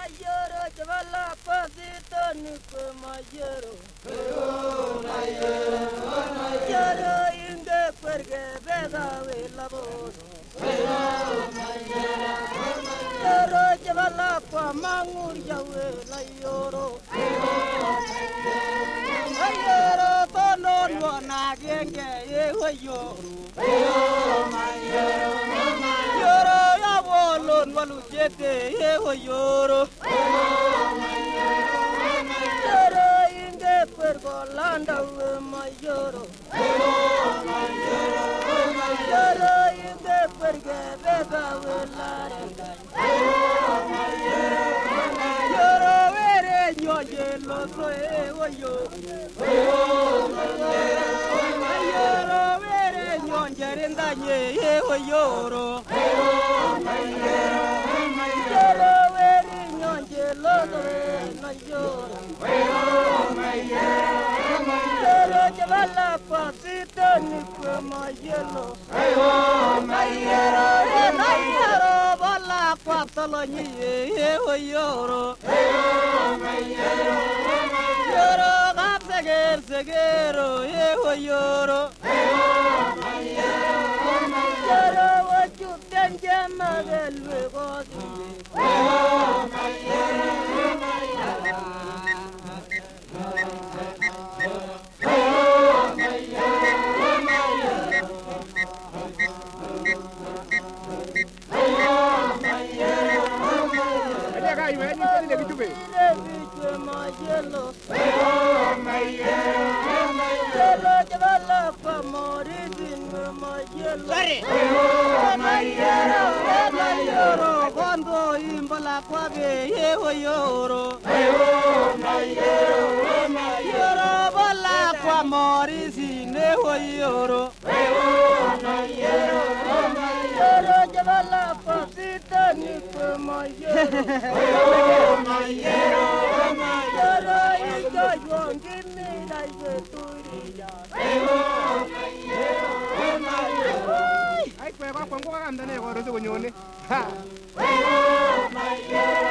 mayero chavala pasito nuko mayero mayero inge perge bega vela bos mayero chavala pa mangur jawe layoro mayero tonon wana genge ye hoyoro mayero ya bolon walu jete ye hoyoro mayero inge pergolanda mayero mayero inge perge bega velare mayero vere nyoye lo soe hoyoro mayero vere nyonjere ndanye ye hoyoro mayero vere nyonje lo soe mayoro mayero chavala pasito nikwe mayelo mayero mayero bala kwatolo nye ye hoyoro mayero kapseger segero ye hoyoro mayero wachuten jamagal wegodi mayelo mayelo chavala pa moridin mayelo mayelo mayelo kondo imbala kwabe ye hoyoro mayelo bala kwa moridin ye hoyoro mayelo chavala pa sitani pa mayelo mayelo Ay, pues va con cuánto ne, ahora se coñone. Ha.